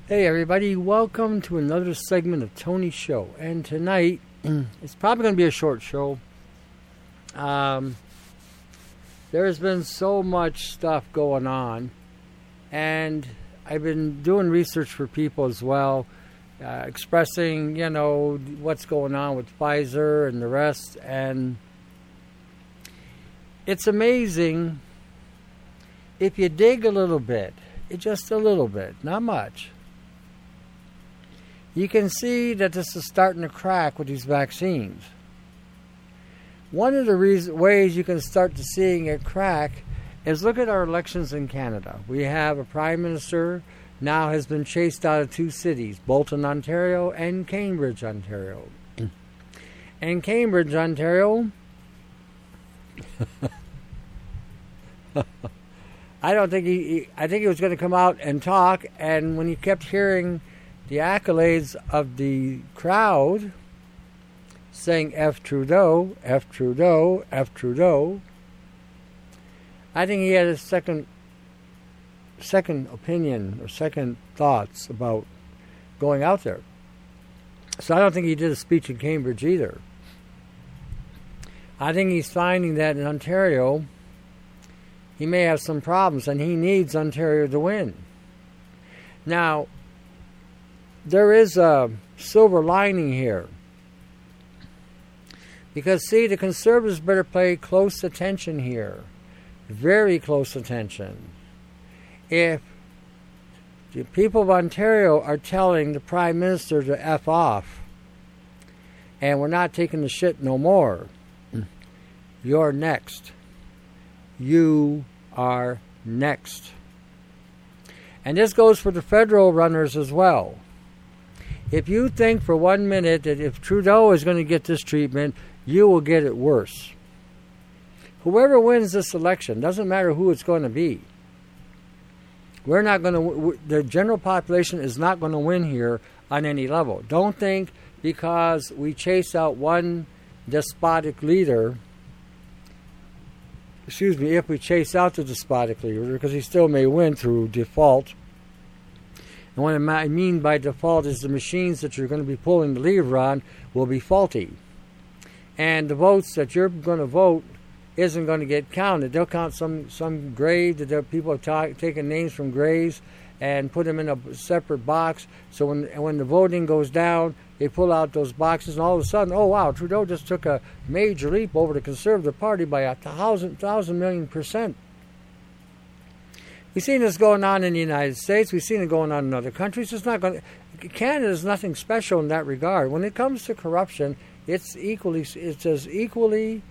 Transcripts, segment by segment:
Hey everybody, welcome to another segment of Tony's Show. And tonight, it's probably going to be a short show. There's been so much stuff going on, and I've been doing research for people as well, expressing, what's going on with Pfizer and the rest. And it's amazing if you dig a little bit, just a little bit, not much. You can see that this is starting to crack with these vaccines. One of the ways you can start to seeing it crack is look at our elections in Canada. We have a prime minister now has been chased out of two cities, Bolton, Ontario, and Cambridge, Ontario. And Cambridge, Ontario, I think he was going to come out and talk, and when he kept hearing the accolades of the crowd saying F Trudeau, F Trudeau, F Trudeau, I think he had a second opinion or second thoughts about going out there. So I don't think he did a speech in Cambridge either. I think he's finding that in Ontario he may have some problems, and he needs Ontario to win. Now, there is a silver lining here. Because, see, the Conservatives better pay close attention here. Very close attention. If the people of Ontario are telling the Prime Minister to F off, and we're not taking the shit no more, you're next. You are next. And this goes for the federal runners as well. If you think for 1 minute that if Trudeau is going to get this treatment, you will get it worse. Whoever wins this election, doesn't matter who it's going to be. We're not going to. The general population is not going to win here on any level. Don't think because we chase out one despotic leader. If we chase out the despotic leader, because he still may win through default. And what I mean by default is the machines that you're going to be pulling the lever on will be faulty. And the votes that you're going to vote isn't going to get counted. They'll count some grave that people have taken names from graves and put them in a separate box. So when the voting goes down, they pull out those boxes, and all of a sudden, oh wow, Trudeau just took a major leap over the Conservative Party by 1,000 million %. We've seen this going on in the United States. We've seen it going on in other countries. Canada is nothing special in that regard. When it comes to corruption, it's as equally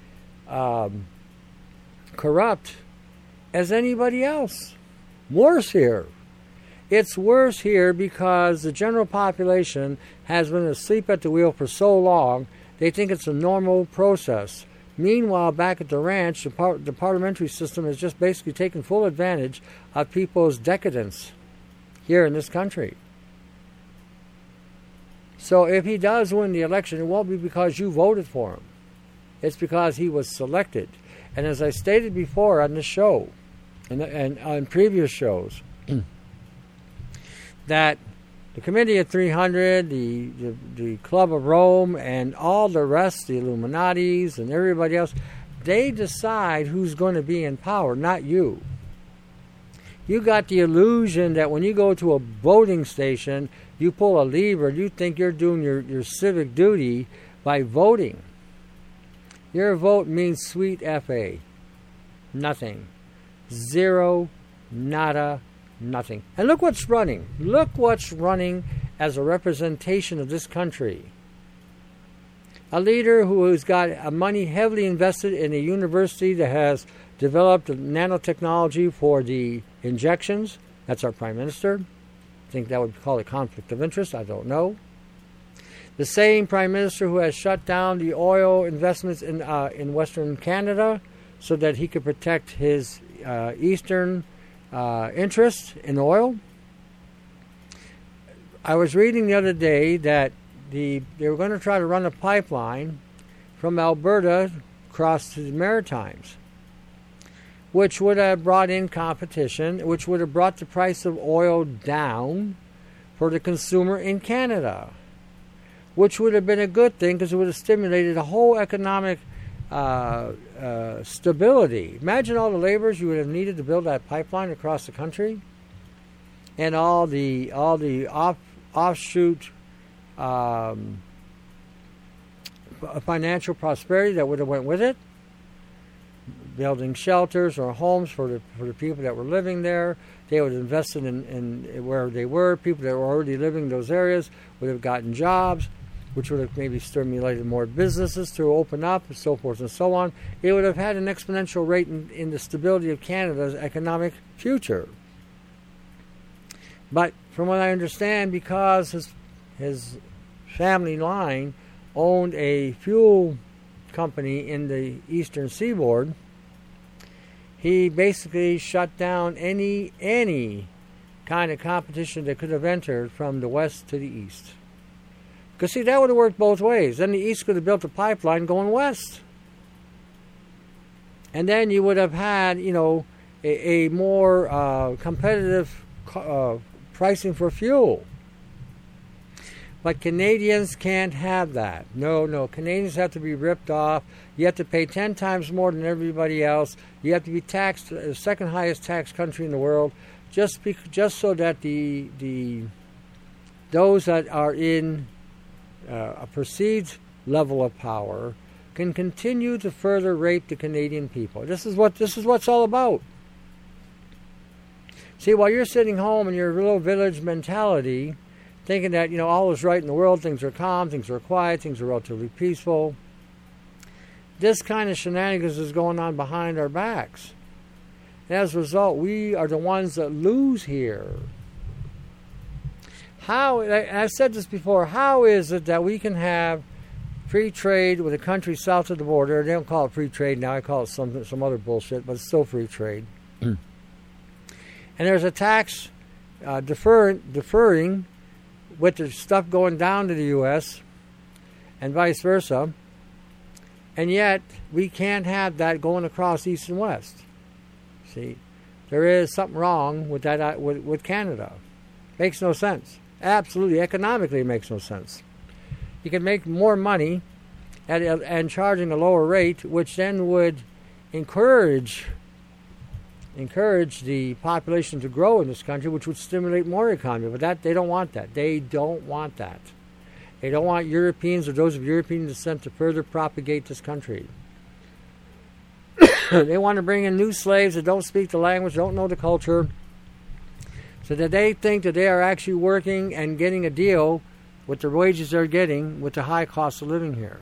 corrupt as anybody else. Worse here. It's worse here because the general population has been asleep at the wheel for so long, they think it's a normal process. Meanwhile, back at the ranch, the parliamentary system has just basically taken full advantage of people's decadence here in this country. So if he does win the election, it won't be because you voted for him. It's because he was selected. And as I stated before on this show, and on previous shows, that the Committee of 300, the Club of Rome, and all the rest, the Illuminatis and everybody else, they decide who's going to be in power, not you. You got the illusion that when you go to a voting station, you pull a lever, you think you're doing your civic duty by voting. Your vote means sweet F.A. Nothing. Zero, nada, nothing. And look what's running. Look what's running as a representation of this country. A leader who has got money heavily invested in a university that has developed nanotechnology for the injections. That's our Prime Minister. I think that would be called a conflict of interest. I don't know. The same Prime Minister who has shut down the oil investments in Western Canada so that he could protect his eastern interest in oil. I was reading the other day that they were going to try to run a pipeline from Alberta across to the Maritimes, which would have brought in competition, which would have brought the price of oil down for the consumer in Canada, which would have been a good thing because it would have stimulated a whole economic stability. Imagine all the laborers you would have needed to build that pipeline across the country, and all the offshoot financial prosperity that would have went with it. Building shelters or homes for the people that were living there. They would have invested in where they were. People that were already living in those areas would have gotten jobs, which would have maybe stimulated more businesses to open up, and so forth and so on. It would have had an exponential rate in the stability of Canada's economic future. But from what I understand, because his family line owned a fuel company in the eastern seaboard, he basically shut down any kind of competition that could have entered from the west to the east. Because, see, that would have worked both ways. Then the east could have built a pipeline going west. And then you would have had, a more competitive pricing for fuel. But Canadians can't have that. No. Canadians have to be ripped off. You have to pay 10 times more than everybody else. You have to be taxed, the second highest tax country in the world, just so that those that are in a perceived level of power can continue to further rape the Canadian people. This is what it's all about. See, while you're sitting home in your little village mentality, thinking that, all is right in the world, things are calm, things are quiet, things are relatively peaceful, this kind of shenanigans is going on behind our backs. And as a result, we are the ones that lose here. I've said this before, how is it that we can have free trade with a country south of the border? They don't call it free trade now, I call it some other bullshit, but it's still free trade. And there's a tax deferring with the stuff going down to the U.S. and vice versa, and yet we can't have that going across east and west. See, there is something wrong with that with Canada. Makes no sense. Absolutely, economically, it makes no sense. You can make more money and charging a lower rate, which then would encourage the population to grow in this country, which would stimulate more economy. But that they don't want that. They don't want that. They don't want Europeans or those of European descent to further propagate this country. They want to bring in new slaves that don't speak the language, don't know the culture, so that they think that they are actually working and getting a deal with the wages they're getting with the high cost of living here.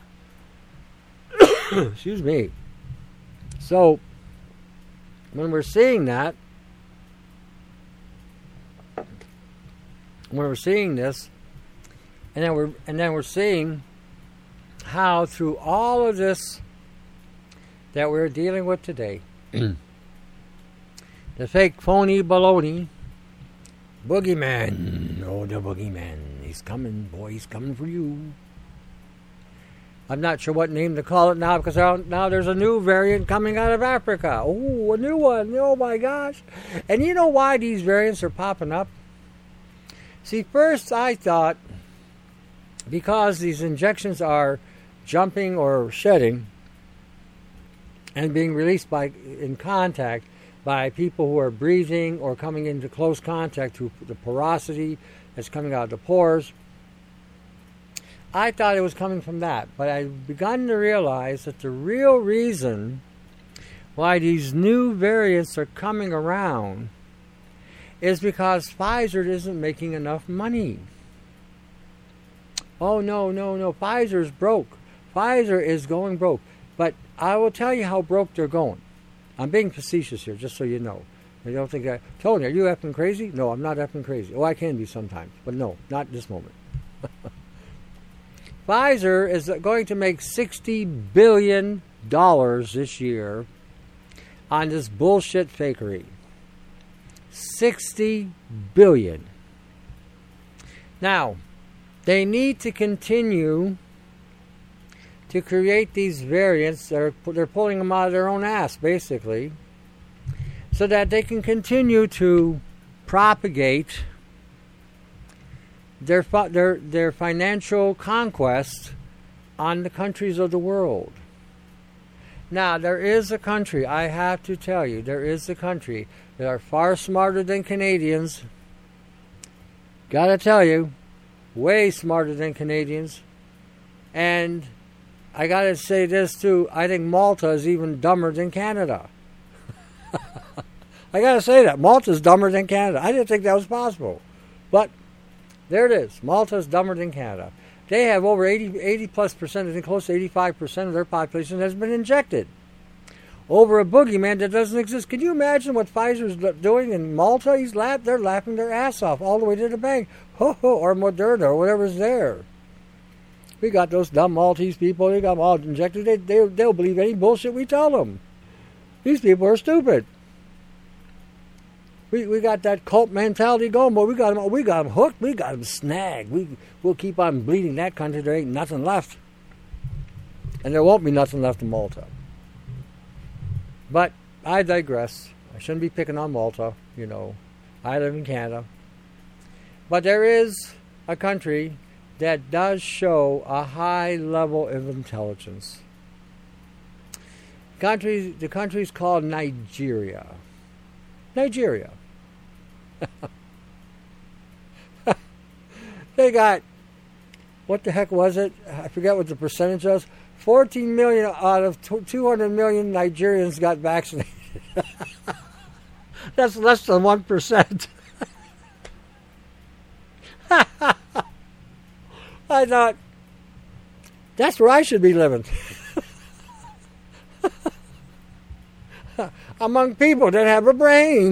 Excuse me. So, when we're seeing that, when we're seeing this, and then we're seeing how through all of this that we're dealing with today, the fake, phony baloney, boogeyman, the boogeyman, he's coming, boy, he's coming for you. I'm not sure what name to call it now, because now there's a new variant coming out of Africa. Oh, a new one. Oh, my gosh. And you know why these variants are popping up? See, first I thought because these injections are jumping or shedding and being released in contact by people who are breathing or coming into close contact through the porosity that's coming out of the pores, I thought it was coming from that. But I've begun to realize that the real reason why these new variants are coming around is because Pfizer isn't making enough money. Oh, no. Pfizer's broke. Pfizer is going broke. But I will tell you how broke they're going. I'm being facetious here, just so you know. You don't think Tony, are you effing crazy? No, I'm not effing crazy. Oh, I can be sometimes. But no, not at this moment. Pfizer is going to make $60 billion this year on this bullshit fakery. $60 billion. Now, they need to continue to create these variants. They're pulling them out of their own ass, basically, so that they can continue to propagate their financial conquest on the countries of the world. Now, there is a country, I have to tell you, there is a country that are far smarter than Canadians. Gotta tell you, way smarter than Canadians. And I gotta say this too, I think Malta is even dumber than Canada. I gotta say that, Malta's dumber than Canada. I didn't think that was possible. But there it is, Malta's dumber than Canada. They have over 80 plus percent, I think close to 85% of their population has been injected over a boogeyman that doesn't exist. Can you imagine what Pfizer's doing in Malta? They're laughing their ass off all the way to the bank. Or Moderna or whatever's there. We got those dumb Maltese people. They got them all injected. They'll believe any bullshit we tell them. These people are stupid. We got that cult mentality going, but we got them hooked. We got them snagged. We'll keep on bleeding that country. There ain't nothing left, and there won't be nothing left in Malta. But I digress. I shouldn't be picking on Malta. You know, I live in Canada, but there is a country that does show a high level of intelligence. The country's called Nigeria. Nigeria. They got, what the heck was it? I forget what the percentage was. 14 million out of 200 million Nigerians got vaccinated. That's less than 1%. I thought, that's where I should be living. Among people that have a brain.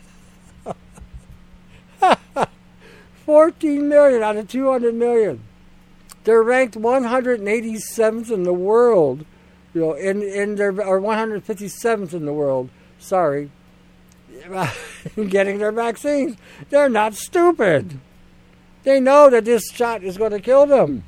14 million out of 200 million. They're ranked 187th in the world, you know, in their, or 157th in the world. Sorry, getting their vaccines. They're not stupid. They know that this shot is going to kill them.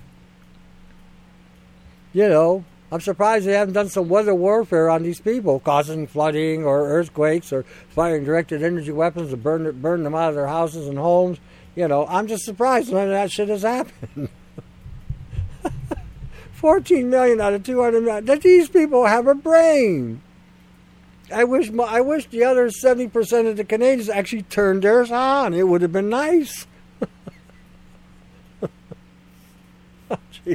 You know, I'm surprised they haven't done some weather warfare on these people, causing flooding or earthquakes or firing directed energy weapons to burn them out of their houses and homes. You know, I'm just surprised none of that shit has happened. 14 million out of 200 million. That these people have a brain. I wish the other 70% of the Canadians actually turned theirs on. It would have been nice. Oh, jeez.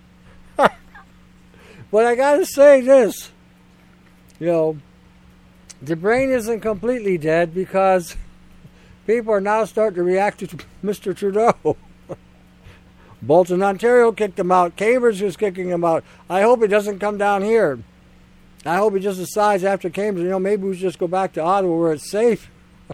But I gotta say this, you know, the brain isn't completely dead because people are now starting to react to Mr. Trudeau. Bolton, Ontario kicked him out. Cambridge is kicking him out. I hope it doesn't come down here. I hope he just decides after Cambridge, you know, maybe we should just go back to Ottawa where it's safe.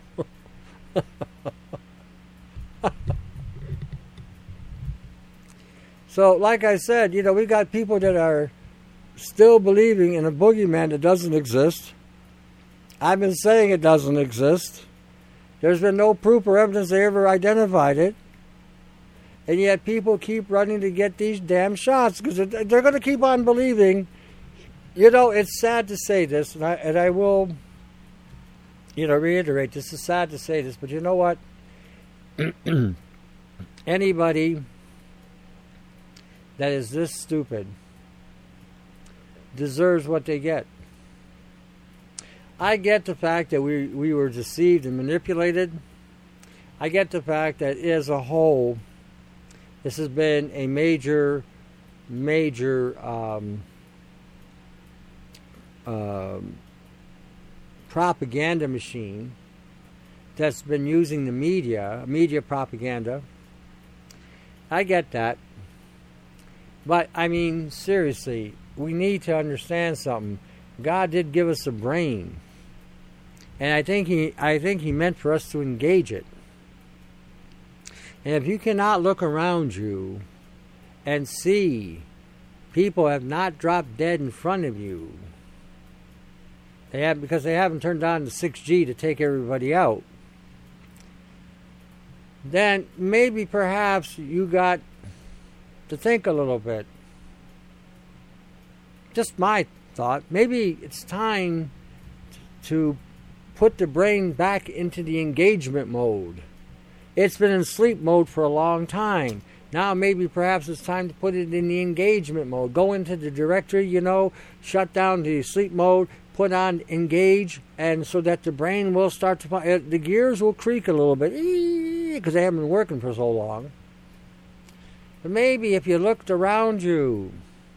So, like I said, you know, we got people that are still believing in a boogeyman that doesn't exist. I've been saying it doesn't exist. There's been no proof or evidence they ever identified it. And yet people keep running to get these damn shots because they're going to keep on believing. You know, it's sad to say this, and I will, you know, reiterate, this is sad to say this, but you know what? Anybody that is this stupid deserves what they get. I get the fact that we were deceived and manipulated. I get the fact that as a whole, this has been a major propaganda machine that's been using the media propaganda. I get that. But, I mean, seriously, we need to understand something. God did give us a brain. And I think he meant for us to engage it. And if you cannot look around you and see people have not dropped dead in front of you, because they haven't turned on the 6G to take everybody out, then maybe perhaps you got to think a little bit. Just my thought. Maybe it's time to put the brain back into the engagement mode. It's been in sleep mode for a long time. Now maybe perhaps it's time to put it in the engagement mode. Go into the directory, shut down the sleep mode, put on engage, and so that the brain will start to, the gears will creak a little bit because they haven't been working for so long. But maybe if you looked around you,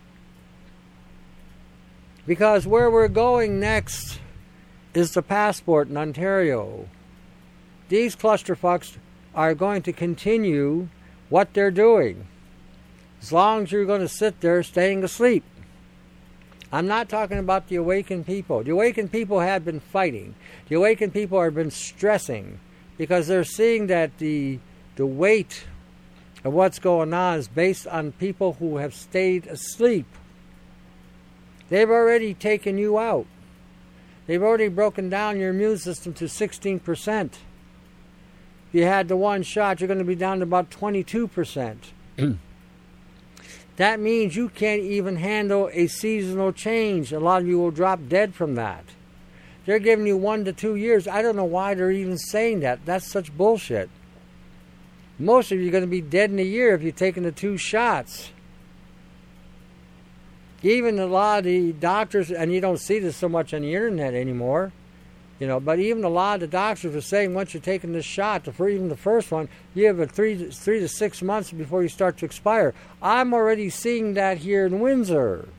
because where we're going next is the passport in Ontario. These clusterfucks are going to continue what they're doing as long as you're going to sit there staying asleep. I'm not talking about the awakened people. The awakened people have been fighting. The awakened people have been stressing because they're seeing that the weight of what's going on is based on people who have stayed asleep. They've already taken you out. They've already broken down your immune system to 16%. If you had the one shot, you're going to be down to about 22%. That means you can't even handle a seasonal change. A lot of you will drop dead from that. They're giving you 1 to 2 years. I don't know why they're even saying that. That's such bullshit. Most of you are going to be dead in a year if you've taken the 2 shots. Even a lot of the doctors, and you don't see this so much on the internet anymore, but even a lot of the doctors are saying once you're taking this shot, even the first one, you have a 3 to 6 months before you start to expire. I'm already seeing that here in Windsor.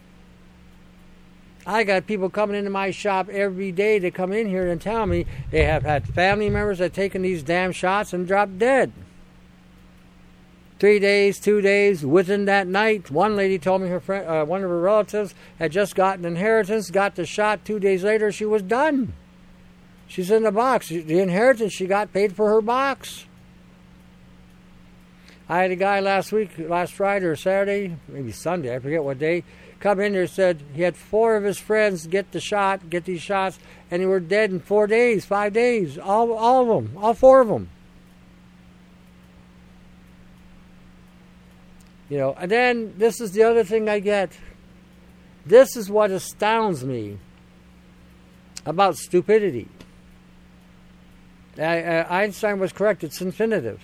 I got people coming into my shop every day to come in here and tell me they have had family members that have taken these damn shots and dropped dead. 3 days, 2 days, within that night. One lady told me her friend, one of her relatives had just gotten inheritance, got the shot. 2 days later, she was done. She's in the box. The inheritance she got paid for her box. I had a guy last Friday or Saturday, maybe Sunday, I forget what day, come in there and said he had 4 of his friends get these shots, and they were dead in 4 days, 5 days, all of them, all 4 of them. And then this is the other thing I get. This is what astounds me about stupidity. Einstein was correct. It's infinitive.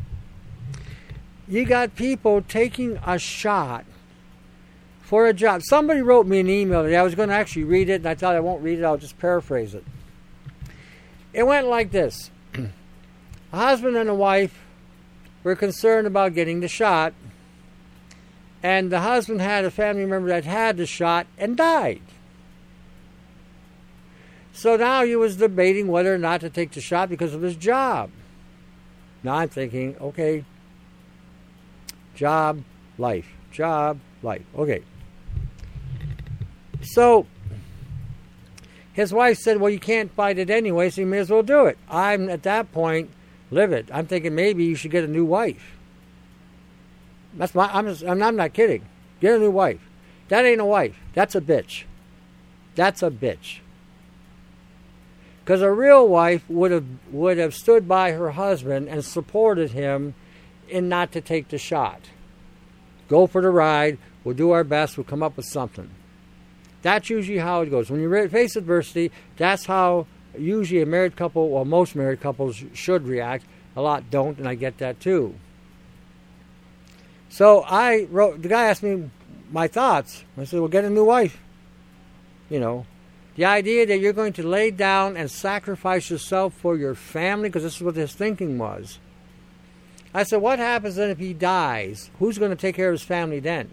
You got people taking a shot for a job. Somebody wrote me an email today. I was going to actually read it, and I thought I won't read it. I'll just paraphrase it. It went like this. A husband and a wife were concerned about getting the shot, and the husband had a family member that had the shot and died. So now he was debating whether or not to take the shot because of his job. Now I'm thinking, okay, job, life. Okay. So his wife said, well, you can't fight it anyway, so you may as well do it. I'm, at that point, livid. I'm thinking maybe you should get a new wife. I'm not kidding. Get a new wife. That ain't a wife. That's a bitch. That's a bitch. Because a real wife would have stood by her husband and supported him in not to take the shot. Go for the ride. We'll do our best. We'll come up with something. That's usually how it goes. When you face adversity, that's how usually a married couple, well, most married couples should react. A lot don't, and I get that too. So the guy asked me my thoughts. I said, well, get a new wife. The idea that you're going to lay down and sacrifice yourself for your family, because this is what his thinking was. I said, what happens then if he dies? Who's going to take care of his family then?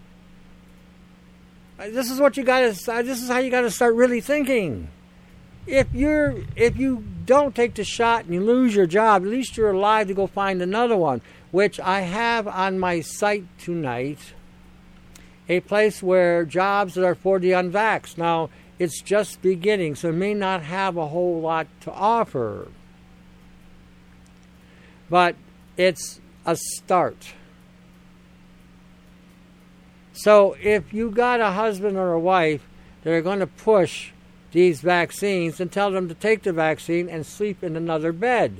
This is what you got to. This is how you got to start really thinking. If you don't take the shot and you lose your job, at least you're alive to go find another one, which I have on my site tonight. A place where jobs that are for the unvaxxed. Now, it's just beginning, so it may not have a whole lot to offer. But it's a start. So if you got a husband or a wife that are going to push these vaccines, then tell them to take the vaccine and sleep in another bed.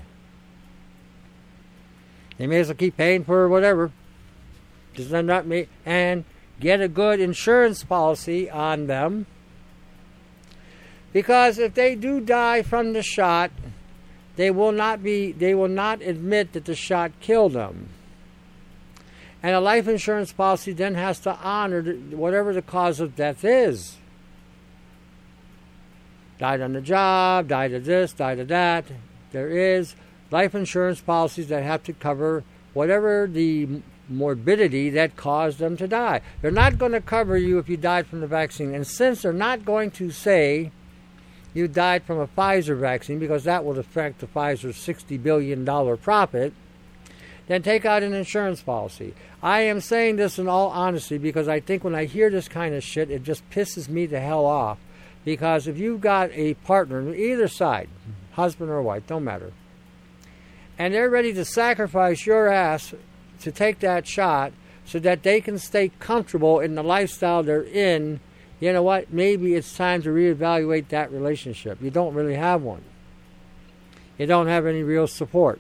They may as well keep paying for whatever. Just not me, and get a good insurance policy on them. Because if they do die from the shot, they will not admit that the shot killed them. And a life insurance policy then has to honor whatever the cause of death is. Died on the job, died of this, died of that. There is life insurance policies that have to cover whatever the morbidity that caused them to die. They're not going to cover you if you died from the vaccine. And since they're not going to say you died from a Pfizer vaccine, because that would affect the Pfizer's $60 billion profit, then take out an insurance policy. I am saying this in all honesty because I think when I hear this kind of shit, it just pisses me the hell off. Because if you've got a partner on either side, husband or wife, don't matter, and they're ready to sacrifice your ass to take that shot so that they can stay comfortable in the lifestyle they're in, you know what? Maybe it's time to reevaluate that relationship. You don't really have one. You don't have any real support.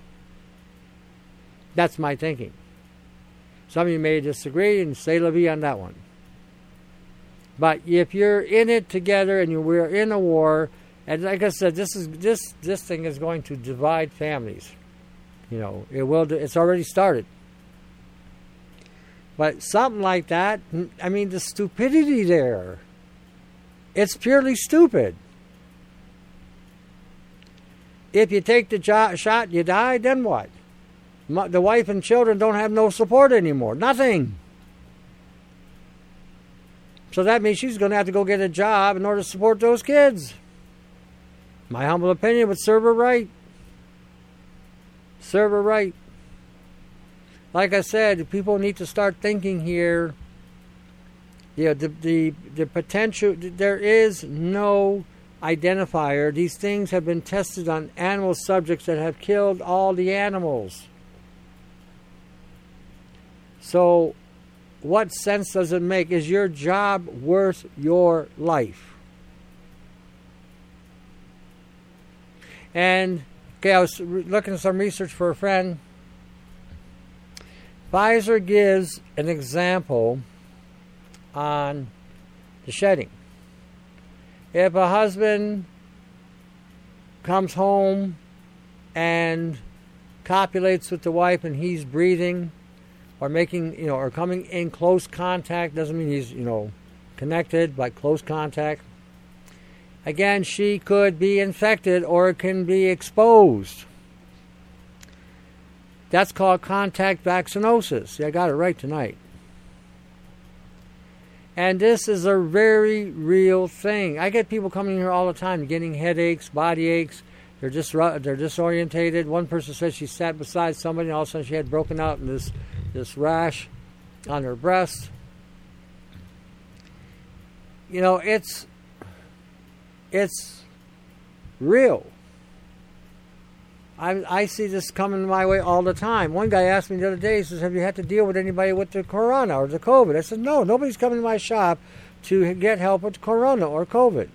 That's my thinking. Some of you may disagree and say la vie on that one. But if you're in it together and we're in a war, and like I said, this thing is going to divide families. You know, it will. It's already started. But something like that, I mean, the stupidity there. It's purely stupid. If you take the shot, you die, then what? The wife and children don't have no support anymore. Nothing. So that means she's going to have to go get a job in order to support those kids. My humble opinion would serve her right. Serve her right. Like I said, people need to start thinking here. You know, the potential, there is no identifier. These things have been tested on animal subjects that have killed all the animals. So, what sense does it make? Is your job worth your life? And, okay, I was looking at some research for a friend. Pfizer gives an example on the shedding. If a husband comes home and copulates with the wife and he's breathing, or making, or coming in close contact, doesn't mean he's, connected, but close contact. Again, she could be infected or can be exposed. That's called contact vaccinosis. Yeah, I got it right tonight. And this is a very real thing. I get people coming here all the time getting headaches, body aches. They're disorientated. One person said she sat beside somebody and all of a sudden she had broken out in this rash on her breast. It's real. I see this coming my way all the time. One guy asked me the other day, he says, have you had to deal with anybody with the corona or the COVID? I said, no, nobody's coming to my shop to get help with corona or COVID.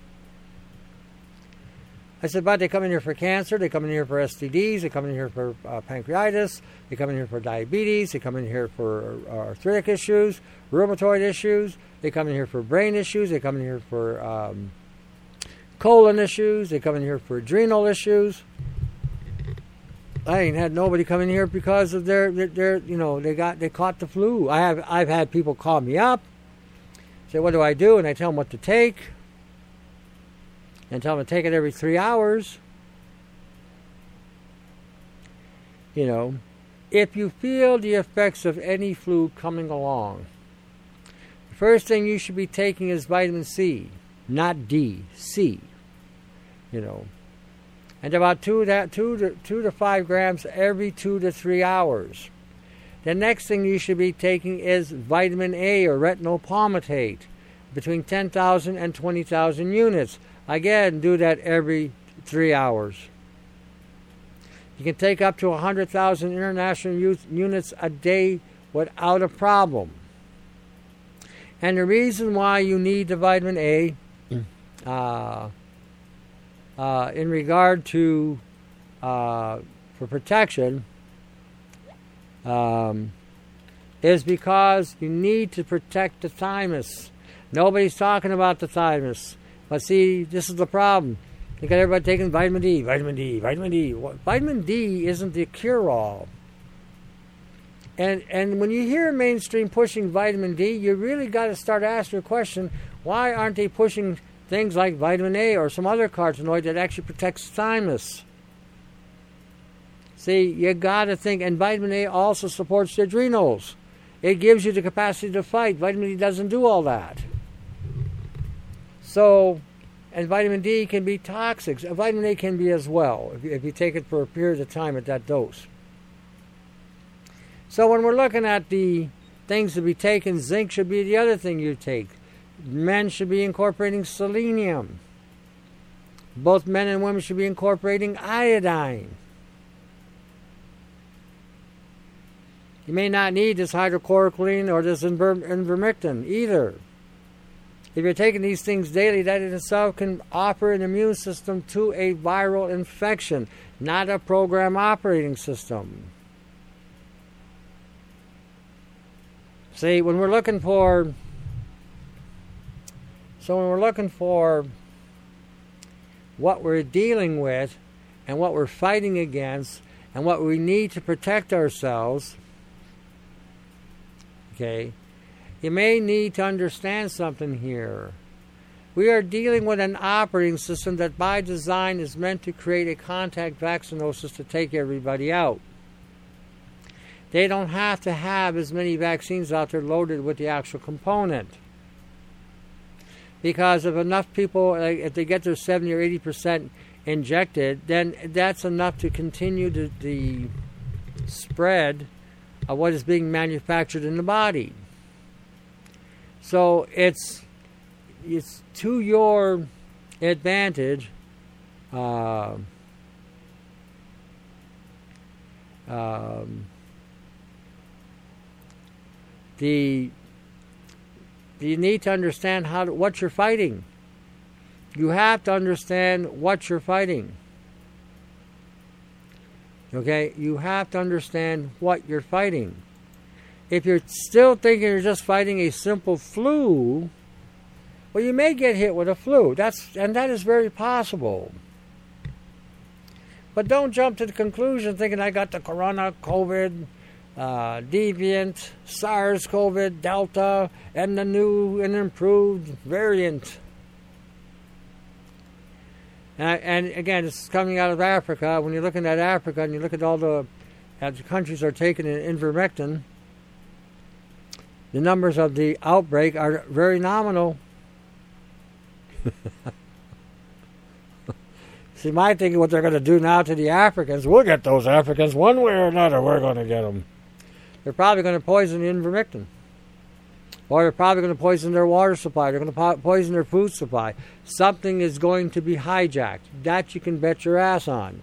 I said, but they come in here for cancer, they come in here for STDs, they come in here for pancreatitis, they come in here for diabetes, they come in here for arthritic issues, rheumatoid issues, they come in here for brain issues, they come in here for colon issues, they come in here for adrenal issues. I ain't had nobody come in here because of their they caught the flu. I've had people call me up, say, what do I do? And I tell them what to take. And tell them to take it every 3 hours. If you feel the effects of any flu coming along, the first thing you should be taking is vitamin C, not D, C. And about 2 to 5 grams every 2 to 3 hours. The next thing you should be taking is vitamin A or retinol palmitate, between 10,000 and 20,000 units. Again, do that every 3 hours. You can take up to 100,000 international units a day without a problem. And the reason why you need the vitamin A in regard to for protection is because you need to protect the thymus. Nobody's talking about the thymus. But see, this is the problem. You got everybody taking vitamin D, vitamin D, vitamin D. Vitamin D isn't the cure-all. And when you hear mainstream pushing vitamin D, you really got to start asking your question, why aren't they pushing things like vitamin A or some other carotenoid that actually protects thymus? See, you got to think, and vitamin A also supports the adrenals. It gives you the capacity to fight. Vitamin D doesn't do all that. So, and vitamin D can be toxic. Vitamin A can be as well, if you take it for a period of time at that dose. So when we're looking at the things to be taken, zinc should be the other thing you take. Men should be incorporating selenium. Both men and women should be incorporating iodine. You may not need this hydrochloroquine or this ivermectin either. If you're taking these things daily, that in itself can offer an immune system to a viral infection, not a program operating system. See, when we're looking for what we're dealing with and what we're fighting against and what we need to protect ourselves, okay, you may need to understand something here. We are dealing with an operating system that by design is meant to create a contact vaccinosis to take everybody out. They don't have to have as many vaccines out there loaded with the actual component. Because if enough people, if they get their 70 or 80% injected, then that's enough to continue the spread of what is being manufactured in the body. So it's to your advantage you need to understand what you're fighting. You have to understand what you're fighting. Okay? You have to understand what you're fighting. If you're still thinking you're just fighting a simple flu, well, you may get hit with a flu. That is very possible. But don't jump to the conclusion thinking I got the corona, COVID, deviant, SARS-CoV, Delta, and the new and improved variant. And again, this is coming out of Africa. When you're looking at Africa and you look at all the countries are taking ivermectin, the numbers of the outbreak are very nominal. See, my thinking what they're going to do now to the Africans, we'll get those Africans one way or another, we're going to get them. They're probably going to poison the ivermectin. Or they're probably going to poison their water supply. They're going to poison their food supply. Something is going to be hijacked. That you can bet your ass on.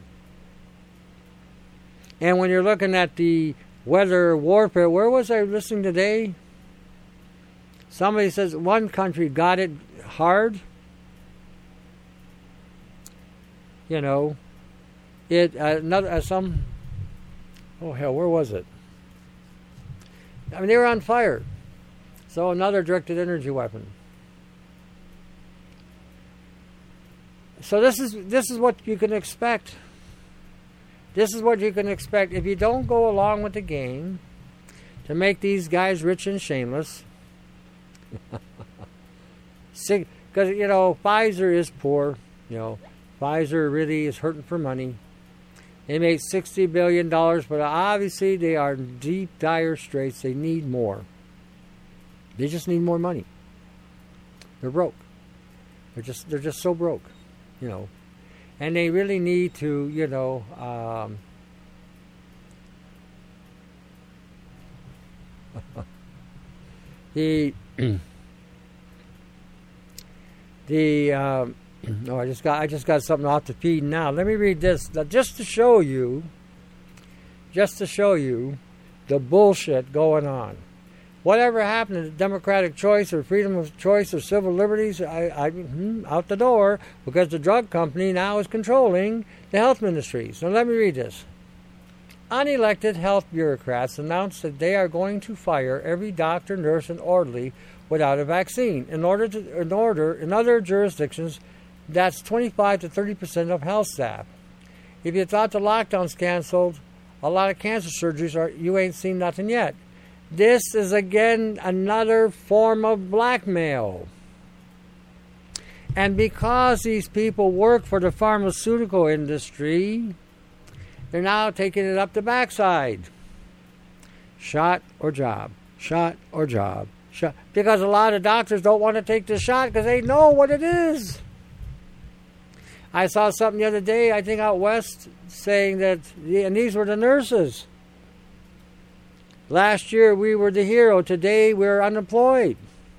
And when you're looking at the weather warfare, where was I listening today? Somebody says one country got it hard. You know, where was it? I mean, they were on fire. So another directed energy weapon. So this is what you can expect. This is what you can expect if you don't go along with the game to make these guys rich and shameless. Because Pfizer is poor. Pfizer really is hurting for money. They made $60 billion, but obviously they are in deep, dire straits. They need more. They just need more money. They're broke. They're just so broke, And they really need to, I just got something off the feed now. Let me read this just to show you the bullshit going on. Whatever happened to the democratic choice or freedom of choice or civil liberties, out the door, because the drug company now is controlling the health ministry. So let me read this. Unelected health bureaucrats announced that they are going to fire every doctor, nurse, and orderly without a vaccine. In other jurisdictions, That's 25 to 30% of health staff. If you thought the lockdown's canceled, a lot of cancer surgeries you ain't seen nothing yet. This is again another form of blackmail. And because these people work for the pharmaceutical industry, they're now taking it up the backside. Shot or job. Shot or job. Shot. Because a lot of doctors don't want to take the shot because they know what it is. I saw something the other day, I think out west, saying that, and these were the nurses. Last year we were the hero. Today we're unemployed.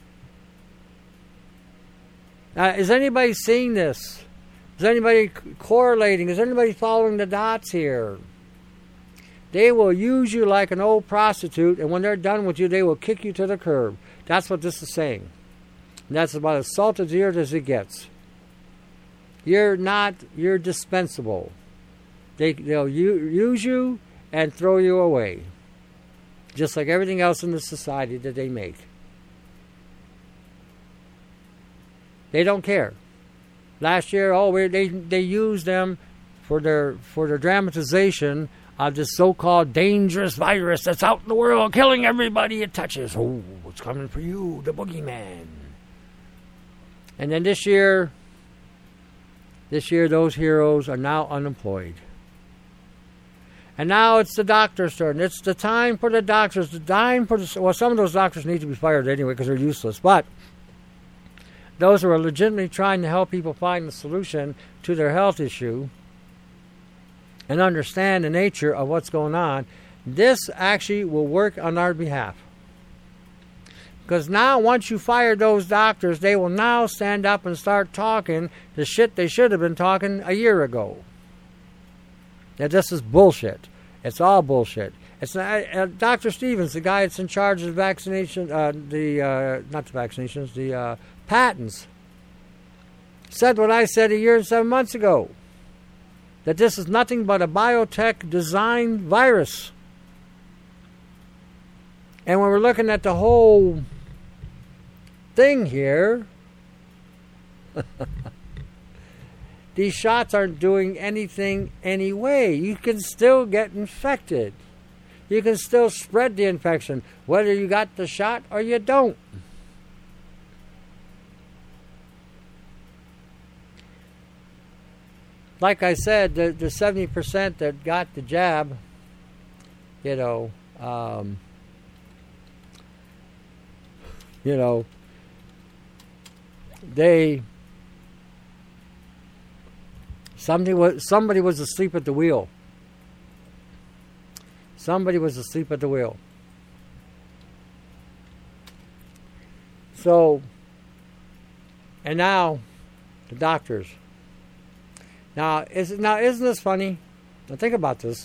Is anybody seeing this? Is anybody correlating? Is anybody following the dots here? They will use you like an old prostitute, and when they're done with you, they will kick you to the curb. That's what this is saying. And that's about as salt as the earth as it gets. You're dispensable. They'll use you and throw you away. Just like everything else in the society that they make. They don't care. Last year, they used them for their dramatization of this so-called dangerous virus that's out in the world, killing everybody it touches. Oh, it's coming for you, the boogeyman. And then this year, those heroes are now unemployed. And now it's the doctor's turn. It's the time for the doctors. Well, some of those doctors need to be fired anyway because they're useless. But those who are legitimately trying to help people find the solution to their health issue and understand the nature of what's going on, this actually will work on our behalf. Because now, once you fire those doctors, they will now stand up and start talking the shit they should have been talking a year ago. That this is bullshit. It's all bullshit. It's not, Dr. Stevens, the guy that's in charge of the vaccination, the patents, said what I said a year and 7 months ago. That this is nothing but a biotech designed virus. And when we're looking at the whole thing here, these shots aren't doing anything anyway. You can still get infected. You can still spread the infection, whether you got the shot or you don't. Like I said, the 70% that got the jab, somebody was asleep at the wheel. Somebody was asleep at the wheel. So, and now, the doctors. Now, isn't this funny? Now think about this.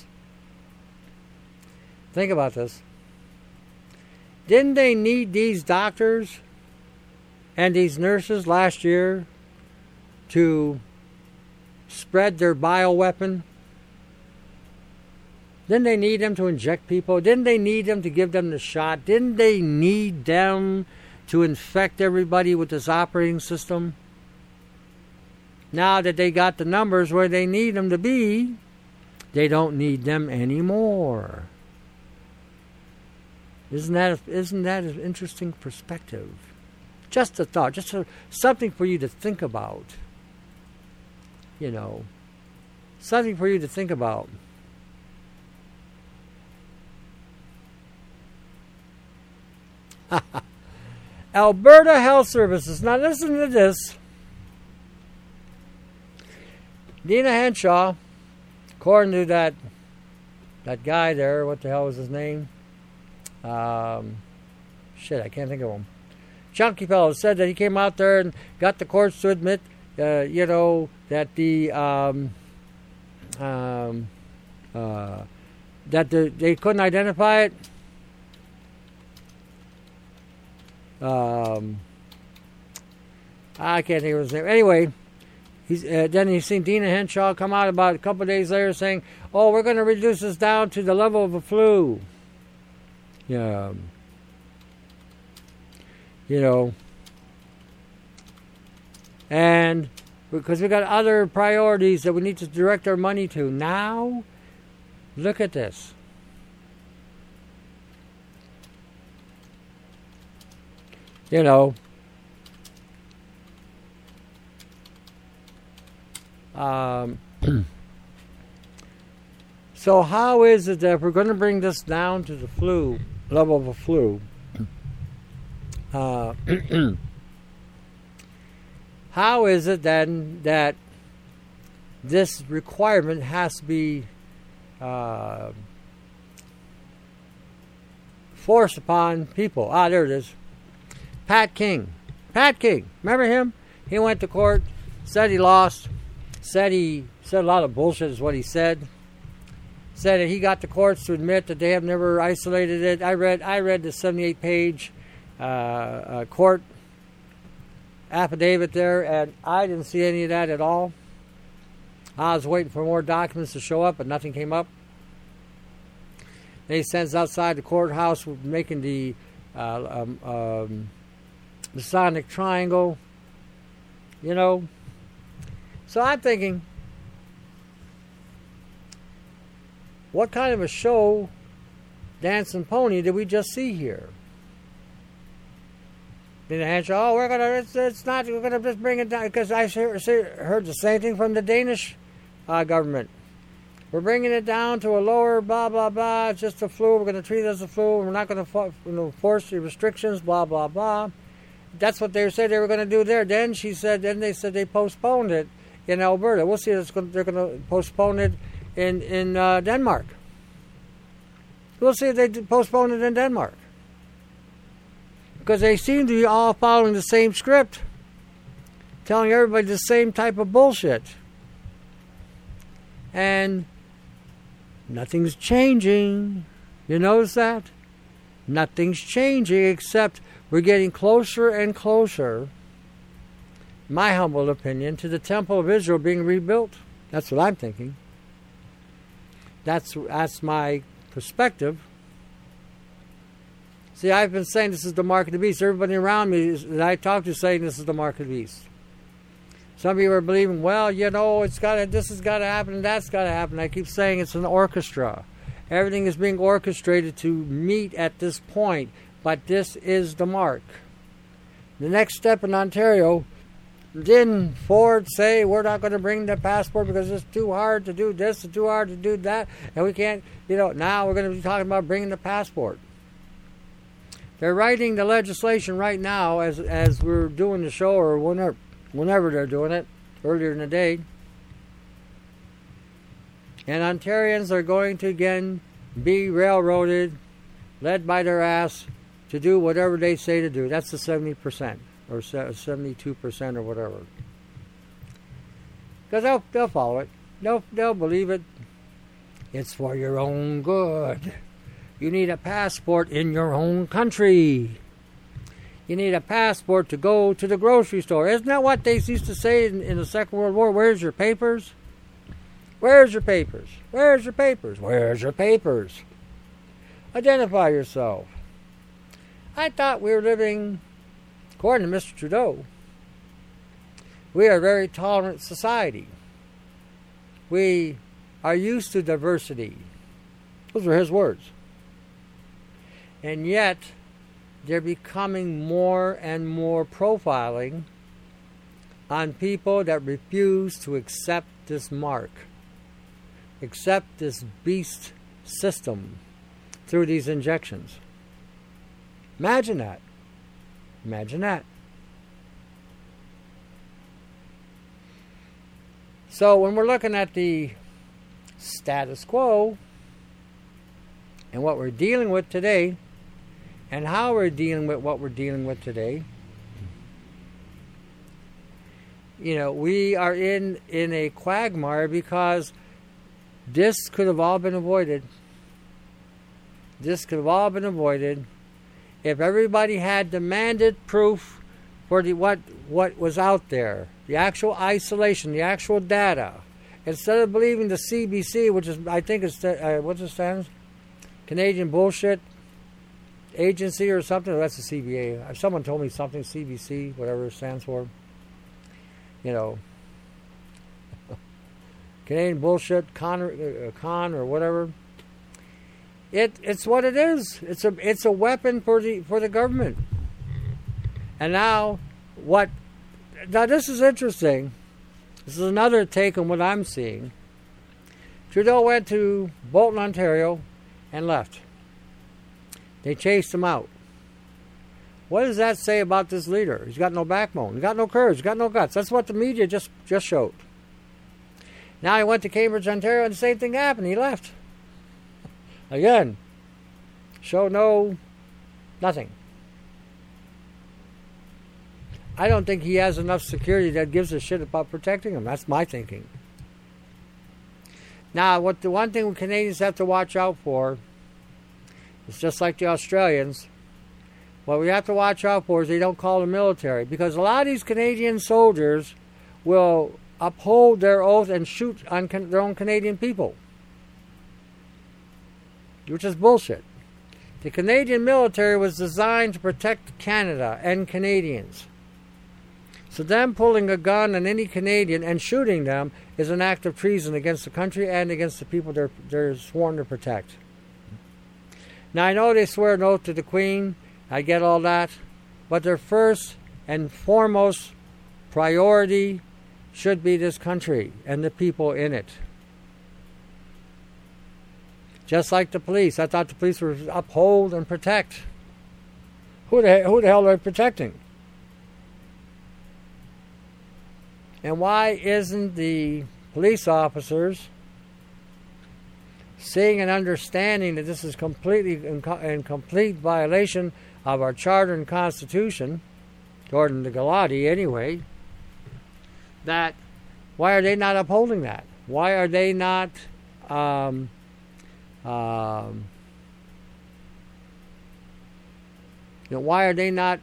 Think about this. Didn't they need these doctors and these nurses last year to spread their bioweapon? Didn't they need them to inject people? Didn't they need them to give them the shot? Didn't they need them to infect everybody with this operating system? Now that they got the numbers where they need them to be, they don't need them anymore. Isn't that an interesting perspective? Just a thought, something for you to think about. Something for you to think about. Alberta Health Services. Now listen to this. Dina Henshaw, according to that guy there, what the hell was his name? I can't think of him. Chunky fellow said that he came out there and got the courts to admit, that they couldn't identify it. I can't think of his name. Anyway, then he's seen Dina Henshaw come out about a couple of days later saying, "Oh, we're going to reduce this down to the level of a flu." Yeah. And because we got other priorities that we need to direct our money to. Now, look at this. You know, so how is it that if we're going to bring this down to the flu, level of a flu, how is it then that this requirement has to be forced upon people? Ah, there it is. Pat King. Pat King. Remember him? He went to court, said he lost, said a lot of bullshit is what he said. Said that he got the courts to admit that they have never isolated it. I read the 78-page court affidavit there, and I didn't see any of that at all. I was waiting for more documents to show up, but nothing came up. They sends outside the courthouse making the Masonic triangle, you know. So I'm thinking, what kind of a show, dancing pony, did we just see here? In the hand show, we're gonna just bring it down, because I heard the same thing from the Danish government. We're bringing it down to a lower blah blah blah. It's just a flu. We're going to treat it as a flu. We're not going to force the restrictions. Blah blah blah. That's what they said they were going to do there. Then they said they postponed it in Alberta. We'll see if they're going to postpone it in Denmark. We'll see if they postpone it in Denmark, because they seem to be all following the same script, telling everybody the same type of bullshit, and nothing's changing. You notice that? Nothing's changing, except we're getting closer and closer, my humble opinion, to the Temple of Israel being rebuilt. That's what I'm thinking. That's my perspective. See, I've been saying this is the mark of the beast. Everybody around me that I talk to is saying this is the mark of the beast. Some people are believing, well, you know, this has got to happen, and that's got to happen. I keep saying it's an orchestra. Everything is being orchestrated to meet at this point, but this is the mark. The next step in Ontario, didn't Ford say we're not going to bring the passport because it's too hard to do this, it's too hard to do that, and we can't, now we're going to be talking about bringing the passport. They're writing the legislation right now as we're doing the show, or whenever they're doing it, earlier in the day. And Ontarians are going to again be railroaded, led by their ass, to do whatever they say to do. That's the 70% or 72% or whatever. Because they'll follow it. They'll believe it. It's for your own good. You need a passport in your own country. You need a passport to go to the grocery store. Isn't that what they used to say in the Second World War? Where's your papers? Where's your papers? Where's your papers? Where's your papers? Identify yourself. I thought we were living, according to Mr. Trudeau, we are a very tolerant society. We are used to diversity. Those are his words. And yet, they're becoming more and more profiling on people that refuse to accept this mark, accept this beast system through these injections. Imagine that. Imagine that. So when we're looking at the status quo and what we're dealing with today, and how we're dealing with what we're dealing with today, we are in a quagmire, because this could have all been avoided. This could have all been avoided if everybody had demanded proof for what was out there, the actual isolation, the actual data, instead of believing the CBC, which is, I think it's what's it stands? Canadian bullshit agency or something. Oh, that's the CBA. Someone told me something, CBC, whatever it stands for. Canadian bullshit, con or whatever. It's what it is. It's a weapon for the government. And now this is interesting. This is another take on what I'm seeing. Trudeau went to Bolton, Ontario, and left. They chased him out. What does that say about this leader? He's got no backbone. He's got no courage. He's got no guts. That's what the media just showed. Now he went to Cambridge, Ontario, and the same thing happened. He left. Again, show nothing. I don't think he has enough security that gives a shit about protecting him. That's my thinking. Now, the one thing Canadians have to watch out for is just like the Australians. What we have to watch out for is they don't call the military, because a lot of these Canadian soldiers will uphold their oath and shoot on their own Canadian people, which is bullshit. The Canadian military was designed to protect Canada and Canadians. So them pulling a gun on any Canadian and shooting them is an act of treason against the country and against the people they're sworn to protect. Now I know they swear an oath to the Queen, I get all that, but their first and foremost priority should be this country and the people in it. Just like the police. I thought the police were to uphold and protect. Who the hell are they protecting? And why isn't the police officers seeing and understanding that this is completely in complete violation of our Charter and Constitution, according to Galati anyway, that why are they not upholding that? Why are they not why are they not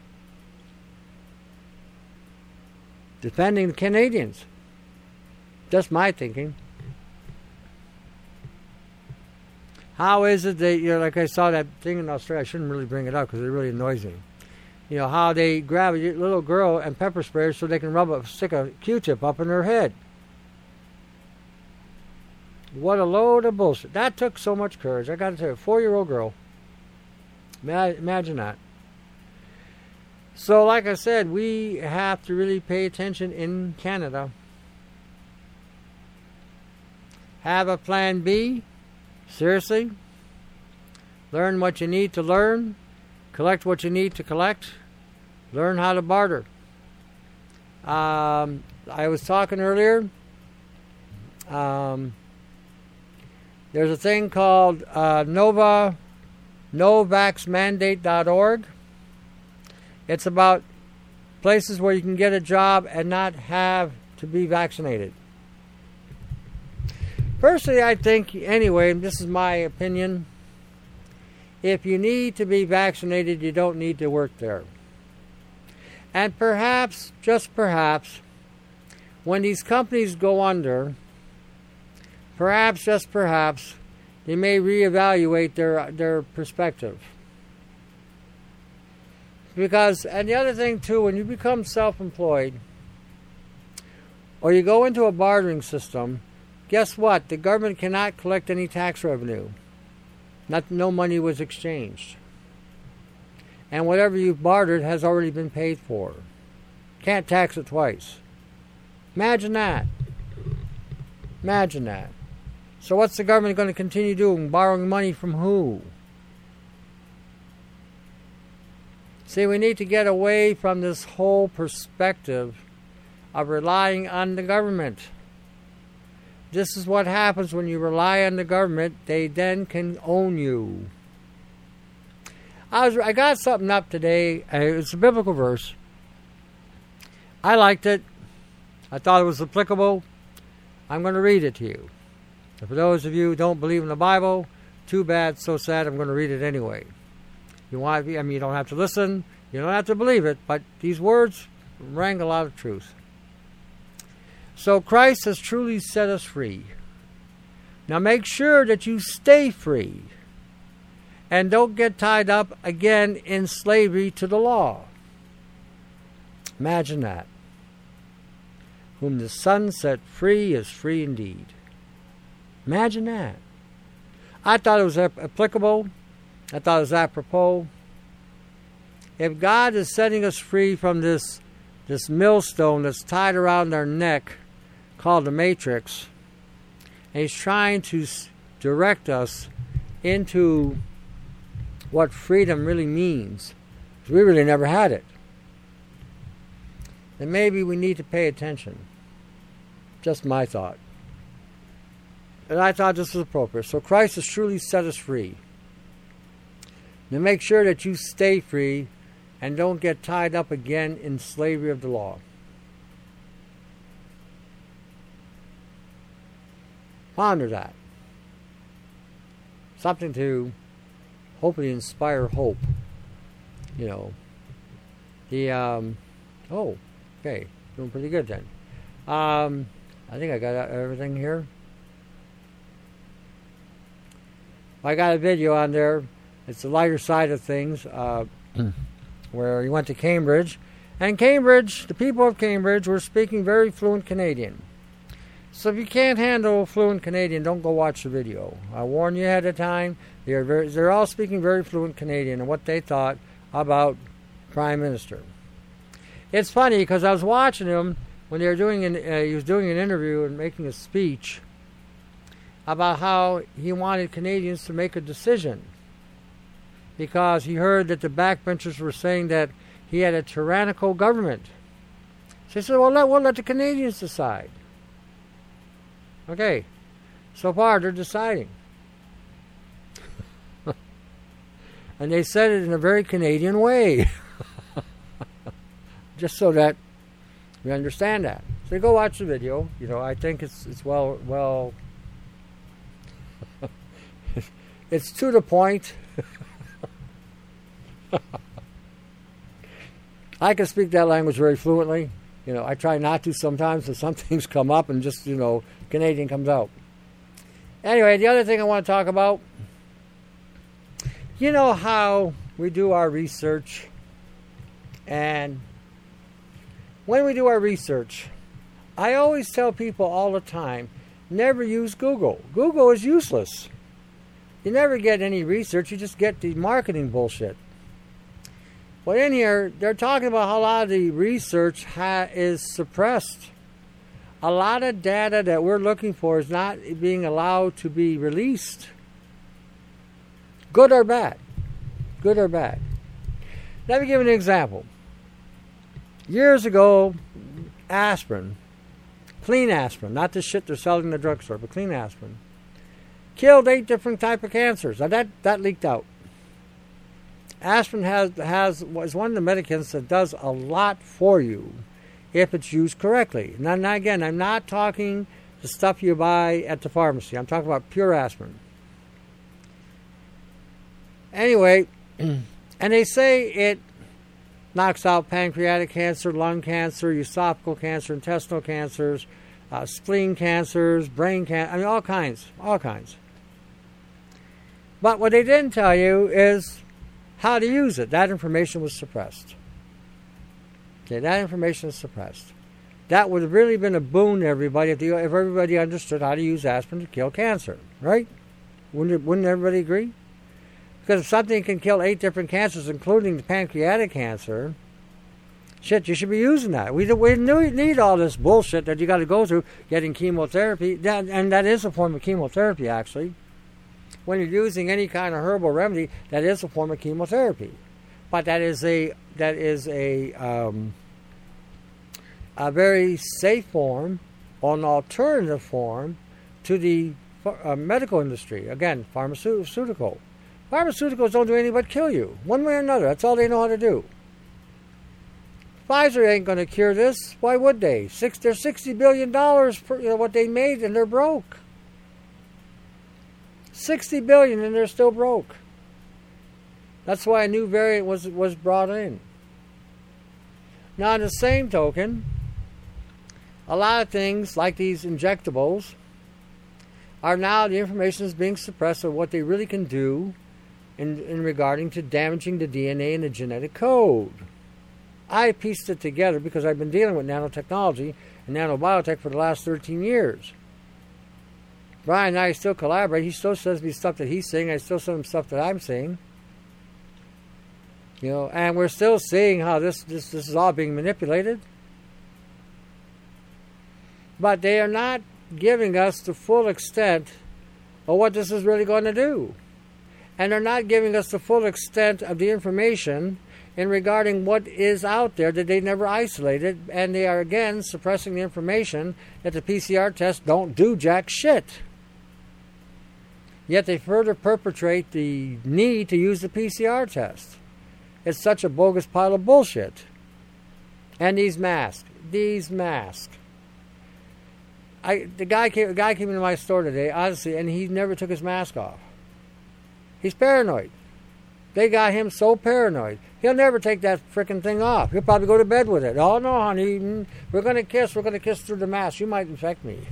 defending the Canadians? That's my thinking. How is it that, like I saw that thing in Australia, I shouldn't really bring it up because it really annoys me. How they grab a little girl and pepper spray her so they can stick a Q-tip up in her head. What a load of bullshit. That took so much courage. I got to tell you, a 4-year-old girl. Imagine that. So, like I said, we have to really pay attention in Canada. Have a plan B. Seriously. Learn what you need to learn. Collect what you need to collect. Learn how to barter. I was talking earlier. There's a thing called novaxmandate.org. It's about places where you can get a job and not have to be vaccinated. Personally, I think, anyway, this is my opinion, if you need to be vaccinated, you don't need to work there. And perhaps, just perhaps, when these companies go under, perhaps, just perhaps, they may reevaluate their perspective. Because, and the other thing too, when you become self-employed, or you go into a bartering system, guess what? The government cannot collect any tax revenue. No money was exchanged. And whatever you've bartered has already been paid for. Can't tax it twice. Imagine that. Imagine that. So what's the government going to continue doing? Borrowing money from who? See, we need to get away from this whole perspective of relying on the government. This is what happens when you rely on the government. They then can own you. I got something up today. It's a biblical verse. I liked it. I thought it was applicable. I'm going to read it to you. And for those of you who don't believe in the Bible, too bad, so sad, I'm going to read it anyway. You don't have to listen. You don't have to believe it. But these words rang a lot of truth. So Christ has truly set us free. Now make sure that you stay free. And don't get tied up again in slavery to the law. Imagine that. Whom the Son set free is free indeed. Imagine that. I thought it was applicable. I thought it was apropos. If God is setting us free from this millstone that's tied around our neck called the Matrix, and He's trying to direct us into what freedom really means, because we really never had it, then maybe we need to pay attention. Just my thought. And I thought this was appropriate. So Christ has truly set us free. Now make sure that you stay free and don't get tied up again in slavery of the law. Ponder that. Something to hopefully inspire hope. You know. Okay. Doing pretty good then. I think I got everything here. I got a video on there. It's the lighter side of things, where he went to Cambridge. And Cambridge, the people of Cambridge were speaking very fluent Canadian. So if you can't handle fluent Canadian, don't go watch the video. I warn you ahead of time. They're all speaking very fluent Canadian and what they thought about Prime Minister. It's funny because I was watching him when they were he was doing an interview and making a speech about how he wanted Canadians to make a decision, because he heard that the backbenchers were saying that he had a tyrannical government. So he said, we'll let the Canadians decide. Okay, so far they're deciding. And they said it in a very Canadian way. Just so that we understand that. So go watch the video. You know, I think it's well it's to the point. I can speak that language very fluently. You know, I try not to sometimes, but some things come up and just, Canadian comes out. Anyway, the other thing I want to talk about, you know how we do our research, and when we do our research, I always tell people all the time, never use Google. Google is useless. You never get any research, you just get the marketing bullshit. But in here, they're talking about how a lot of the research is suppressed. A lot of data that we're looking for is not being allowed to be released. Good or bad. Good or bad. Let me give you an example. Years ago, aspirin, clean aspirin, not the shit they're selling in the drugstore, but clean aspirin, killed 8 different types of cancers. Now that leaked out. Aspirin is one of the medicaments that does a lot for you if it's used correctly. Now again, I'm not talking the stuff you buy at the pharmacy. I'm talking about pure aspirin. Anyway, and they say it knocks out pancreatic cancer, lung cancer, esophageal cancer, intestinal cancers, spleen cancers, brain cancer, I mean all kinds. But what they didn't tell you is how to use it. That information was suppressed. Okay, that information is suppressed. That would have really been a boon to everybody if everybody understood how to use aspirin to kill cancer, right? Wouldn't everybody agree? Because if something can kill 8 different cancers, including the pancreatic cancer, shit, you should be using that. We need all this bullshit that you got to go through getting chemotherapy, and that is a form of chemotherapy, actually. When you're using any kind of herbal remedy, that is a form of chemotherapy. But that is a very safe form, or an alternative form to the medical industry. Again, pharmaceutical. Pharmaceuticals don't do anything but kill you, one way or another. That's all they know how to do. Pfizer ain't going to cure this. Why would they? They're $60 billion for what they made, and they're broke. $60 billion, and they're still broke. That's why a new variant was brought in. Now, on the same token, a lot of things like these injectables are now, the information is being suppressed of what they really can do in regarding to damaging the DNA and the genetic code. I pieced it together because I've been dealing with nanotechnology and nanobiotech for the last 13 years. Brian and I still collaborate. He still sends me stuff that he's seeing. I still send him stuff that I'm seeing. You know, and we're still seeing how this is all being manipulated. But they are not giving us the full extent of what this is really going to do. And they're not giving us the full extent of the information in regarding what is out there that they never isolated. And they are, again, suppressing the information that the PCR tests don't do jack shit. Yet they further perpetrate the need to use the PCR test. It's such a bogus pile of bullshit. And these masks. The guy came into my store today, honestly, and he never took his mask off. He's paranoid. They got him so paranoid. He'll never take that frickin' thing off. He'll probably go to bed with it. Oh, no, honey, we're going to kiss. We're going to kiss through the mask. You might infect me.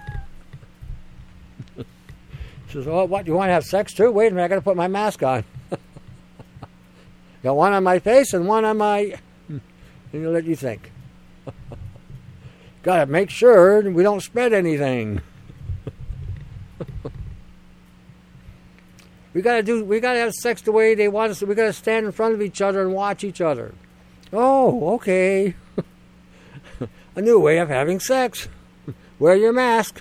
He says, oh, what, you want to have sex too? Wait a minute, I got to put my mask on. Got one on my face and one on my... And he'll let you think. Got to make sure we don't spread anything. We got to have sex the way they want us to. We got to stand in front of each other and watch each other. Oh, okay. A new way of having sex. Wear your mask.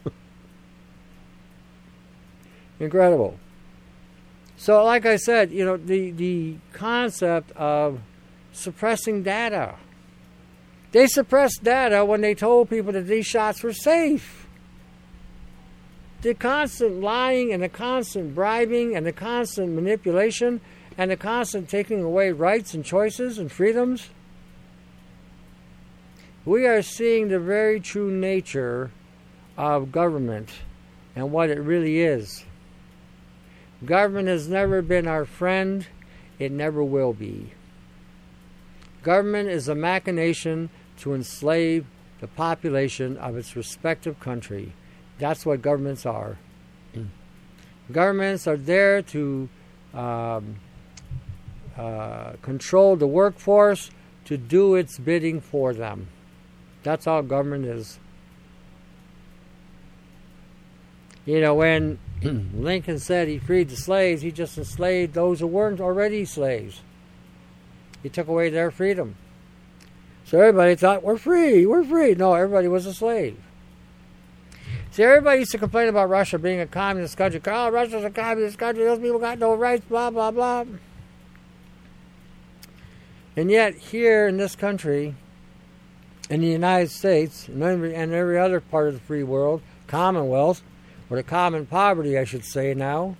Incredible. So, like I said, you know, the concept of suppressing data. They suppressed data when they told people that these shots were safe. The constant lying and the constant bribing and the constant manipulation and the constant taking away rights and choices and freedoms. We are seeing the very true nature of government and what it really is. Government has never been our friend. It never will be. Government is a machination to enslave the population of its respective country. That's what governments are. Governments are there to control the workforce, to do its bidding for them. That's all government is. You know, when Lincoln said he freed the slaves, he just enslaved those who weren't already slaves. He took away their freedom. So everybody thought, we're free. No, everybody was a slave. See, everybody used to complain about Russia being a communist country. Oh, Russia's a communist country. Those people got no rights, blah, blah, blah. And yet, here in this country, in the United States, and every other part of the free world, Commonwealth, or the common poverty, I should say now,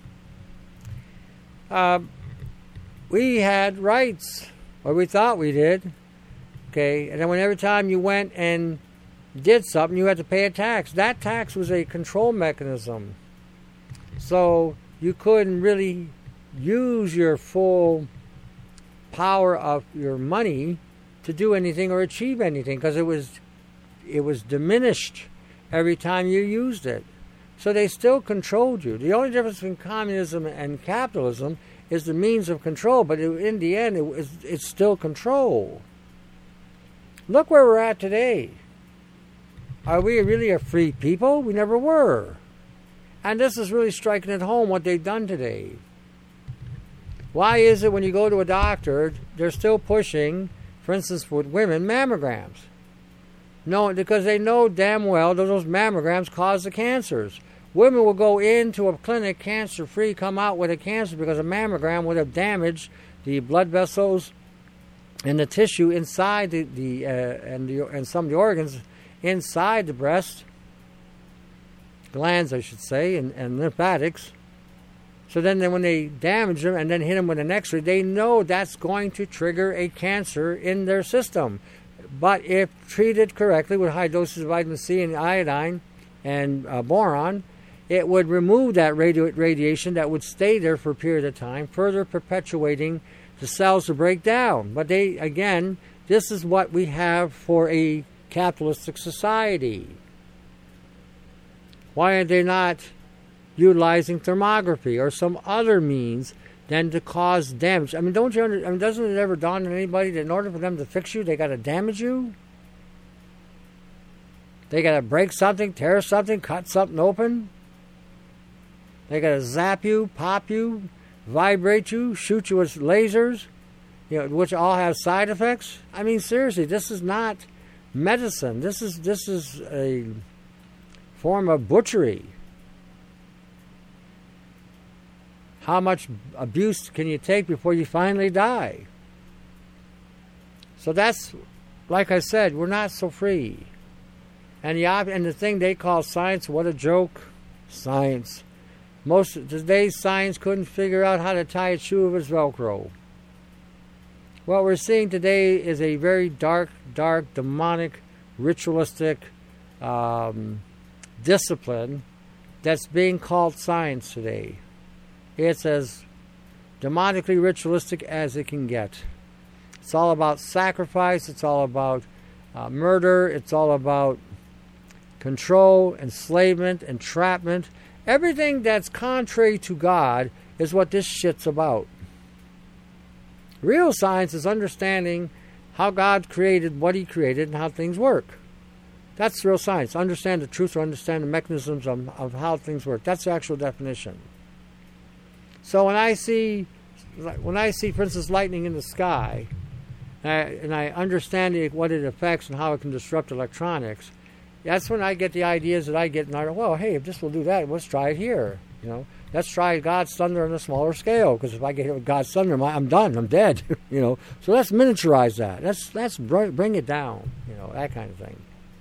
we had rights, or we thought we did. Okay, and then every time you went and did something, you had to pay a tax. That tax was a control mechanism. So you couldn't really use your full power of your money to do anything or achieve anything because it was diminished every time you used it. So they still controlled you. The only difference between communism and capitalism is the means of control, but in the end, it's still control. Look where we're at today. Are we really a free people? We never were. And this is really striking at home what they've done today. Why is it when you go to a doctor, they're still pushing, for instance, with women, mammograms? No, because they know damn well that those mammograms cause the cancers. Women will go into a clinic cancer-free, come out with a cancer because a mammogram would have damaged the blood vessels and the tissue inside and some of the organs inside the breast, glands, I should say, and lymphatics. So then when they damage them and then hit them with an X-ray, they know that's going to trigger a cancer in their system. But if treated correctly with high doses of vitamin C and iodine and boron, it would remove that radiation that would stay there for a period of time, further perpetuating the cells to break down. But this is what we have for a capitalistic society. Why are they not utilizing thermography or some other means than to cause damage. I mean, doesn't it ever dawn on anybody that in order for them to fix you, they got to damage you? They got to break something, tear something, cut something open. They got to zap you, pop you, vibrate you, shoot you with lasers, which all have side effects. I mean, seriously, this is not medicine. This is a form of butchery. How much abuse can you take before you finally die? So that's, like I said, we're not so free. And the thing they call science, what a joke. Science. Most of today's science couldn't figure out how to tie a shoe with its Velcro. What we're seeing today is a very dark, demonic, ritualistic discipline that's being called science today. It's as demonically ritualistic as it can get. It's all about sacrifice. It's all about murder. It's all about control, enslavement, entrapment. Everything that's contrary to God is what this shit's about. Real science is understanding how God created what He created and how things work. That's real science. Understand the truth or understand the mechanisms of how things work. That's the actual definition. So when I see, for instance, lightning in the sky, and I understand what it affects and how it can disrupt electronics, that's when I get the ideas that I get, and I go, well, hey, if this will do that, let's try it here. Let's try God's thunder on a smaller scale, because if I get hit with God's thunder, I'm done. I'm dead. So let's miniaturize that. Let's bring it down. That kind of thing.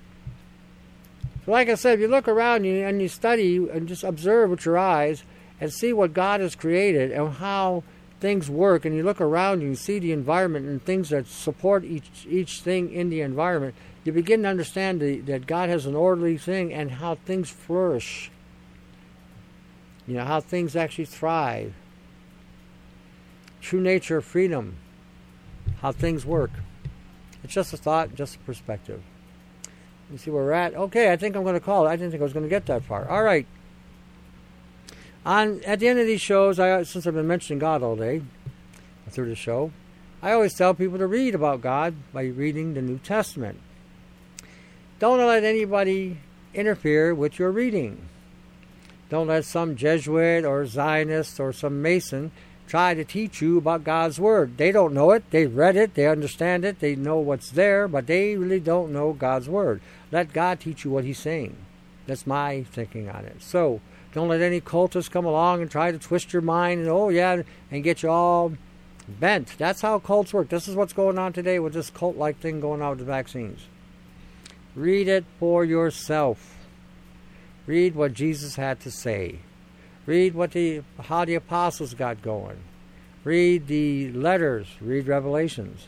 So like I said, if you look around you and you study and just observe with your eyes and see what God has created and how things work, and you look around you and see the environment and things that support each thing in the environment, you begin to understand that God has an orderly thing and how things flourish. How things actually thrive. True nature of freedom. How things work. It's just a thought, just a perspective. You see where we're at? Okay, I think I'm going to call it. I didn't think I was going to get that far. All right. At the end of these shows, since I've been mentioning God all day through the show, I always tell people to read about God by reading the New Testament. Don't let anybody interfere with your reading. Don't let some Jesuit or Zionist or some Mason try to teach you about God's Word. They don't know it. They've read it. They understand it. They know what's there, but they really don't know God's Word. Let God teach you what He's saying. That's my thinking on it. So don't let any cultists come along and try to twist your mind and get you all bent. That's how cults work. This is what's going on today with this cult-like thing going on with the vaccines. Read it for yourself. Read what Jesus had to say. Read how the apostles got going. Read the letters. Read Revelations.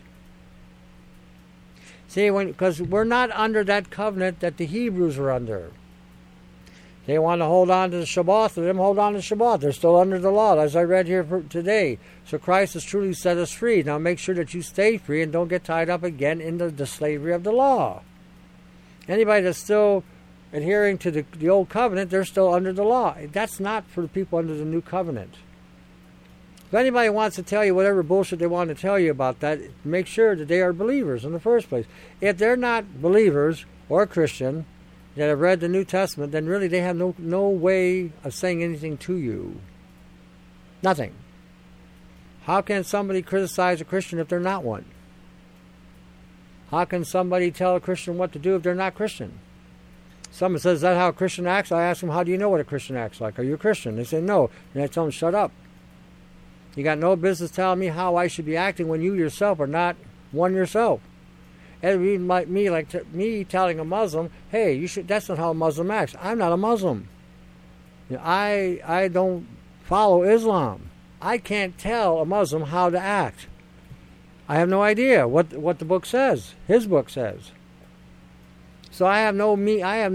See, because we're not under that covenant that the Hebrews were under. They want to hold on to the Shabbat. Let them hold on to the Shabbat. They're still under the law, as I read here today. So Christ has truly set us free. Now make sure that you stay free and don't get tied up again into the slavery of the law. Anybody that's still adhering to the old covenant, they're still under the law. That's not for the people under the new covenant. If anybody wants to tell you whatever bullshit they want to tell you about that, make sure that they are believers in the first place. If they're not believers or Christian that have read the New Testament, then really they have no way of saying anything to you. Nothing. How can somebody criticize a Christian if they're not one? How can somebody tell a Christian what to do if they're not Christian? Someone says, is that how a Christian acts? I ask them, how do you know what a Christian acts like? Are you a Christian? They say, no. And I tell them, shut up. You got no business telling me how I should be acting when you yourself are not one yourself. It would be like me telling a Muslim, hey, that's not how a Muslim acts. I'm not a Muslim. I don't follow Islam. I can't tell a Muslim how to act. I have no idea what the book says. His book says. So I have no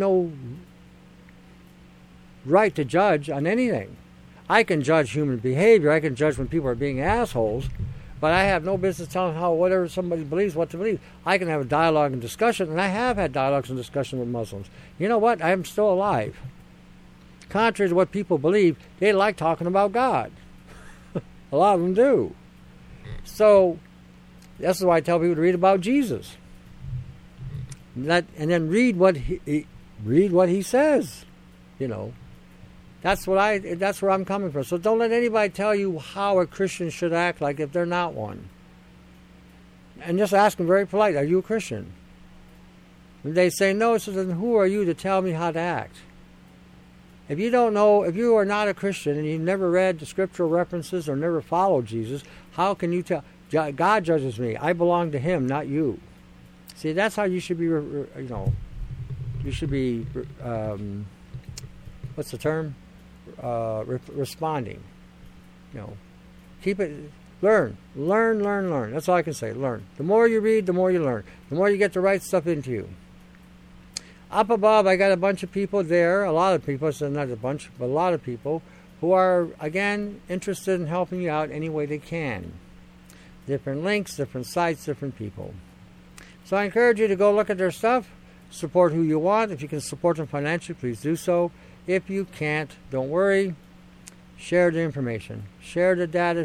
right to judge on anything. I can judge human behavior. I can judge when people are being assholes. But I have no business telling how whatever somebody believes what to believe. I can have a dialogue and discussion, and I have had dialogues and discussion with Muslims. You know what? I am still alive. Contrary to what people believe, they like talking about God. A lot of them do. So that's why I tell people to read about Jesus. And then read what he says. You know. That's where I'm coming from. So don't let anybody tell you how a Christian should act like if they're not one. And just ask them very polite, are you a Christian? If they say no, so then who are you to tell me how to act? If you don't know, if you are not a Christian and you've never read the scriptural references or never followed Jesus, how can you tell? God judges me. I belong to Him, not you. See, that's how you should be, you should be, what's the term? Responding. Keep it, learn. That's all I can say, learn. The more you read, the more you learn. The more you get the right stuff into you. Up above, I got a bunch of people there, a lot of people, so not a bunch, but a lot of people, who are, again, interested in helping you out any way they can. Different links, different sites, different people. So I encourage you to go look at their stuff, support who you want. If you can support them financially, please do so. If you can't, don't worry. Share the information. Share the data.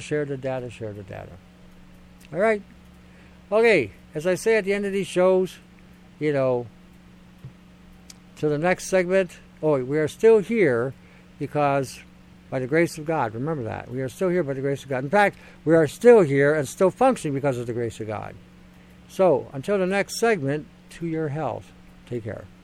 All right. Okay, as I say at the end of these shows, to the next segment, we are still here because by the grace of God. Remember that. We are still here by the grace of God. In fact, we are still here and still functioning because of the grace of God. So, until the next segment, to your health. Take care.